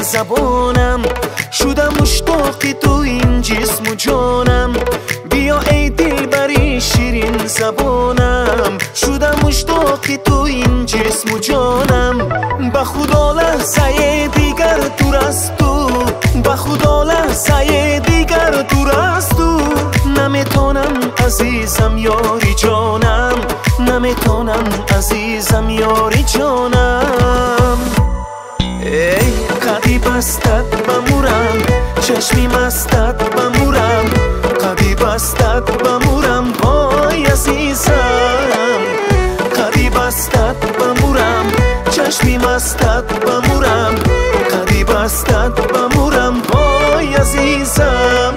زبانم، شدم مشتاق تو این جسم و جانم. بیا ای دلبری شیرین زبانم، شدم مشتاق تو این جسم و جانم. به خدا لحظه دیگر دور از تو، به خدا لحظه دیگر دور از تو. نمیتونم عزیزم یاری جانم، نمیتونم عزیزم یاری جانم. ای قدی بستت بمورم، چشمی مستت بمورم، قدی بستت بمورم وای عزیزم. قدی بستت بمورم، چشمی مستت بمورم، قدی بستت بمورم وای عزیزم.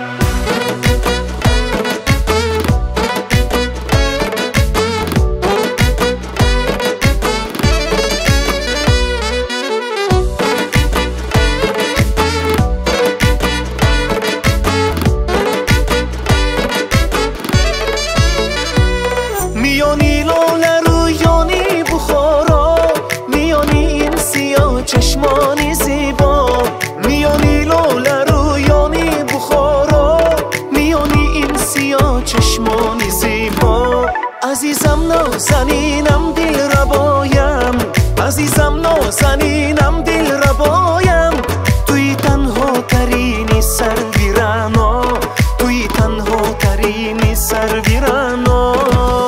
میانی لاله رویانی بخارا، میانی این سیاه چشمانی زیبا. میانی لاله رویانی بخارا، میانی این سیاه چشمانی زیبا. عزیزم نازنینم دل ربایم، عزیزم نازنینم دل ربایم. توی تنها ترینی سر ویرانا، توی تنها ترینی سر ویرانا.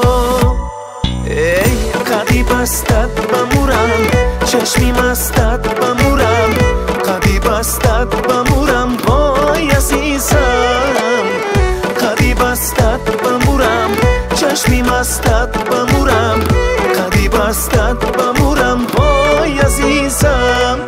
ای قدی بستت بمورم، چشمی مستت بمورم، قدی بستت بمورم وای عزیزم. قدی بستت بمورم، چشمی مستت بمورم، قدی بستت بمورم وای عزیزم.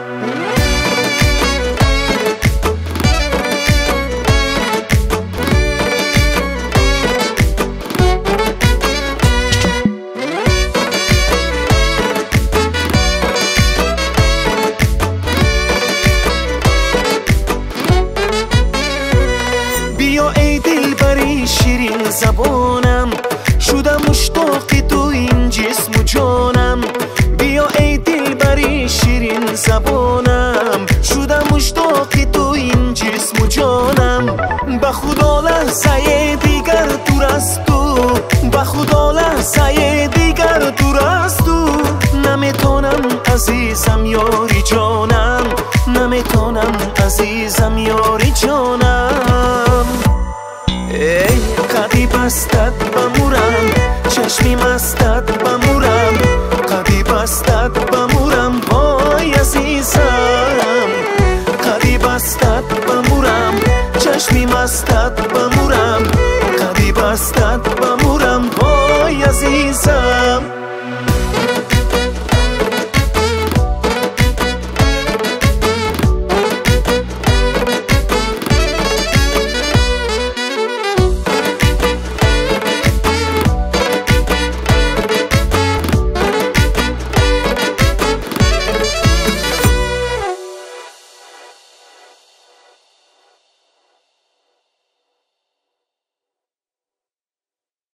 بیا ای دلبری شیرین زبانم، شدم مشتاق تو این جسم و جانم. بیا ای دلبری شیرین زبانم، شدم مشتاق تو این جسم و جانم. به خدا لحظه دیگر دور از تو، به خدا لحظه دیگر دور از تو. نمیتونم عزیزم یاری جانم، نمیتونم عزیزم یاری جانم. ای قدی بستت بمورم، چشمی مستت بمورم، قدی بستت بمورم وای عزیزم. قدی بستت بمورم، چشمی مستت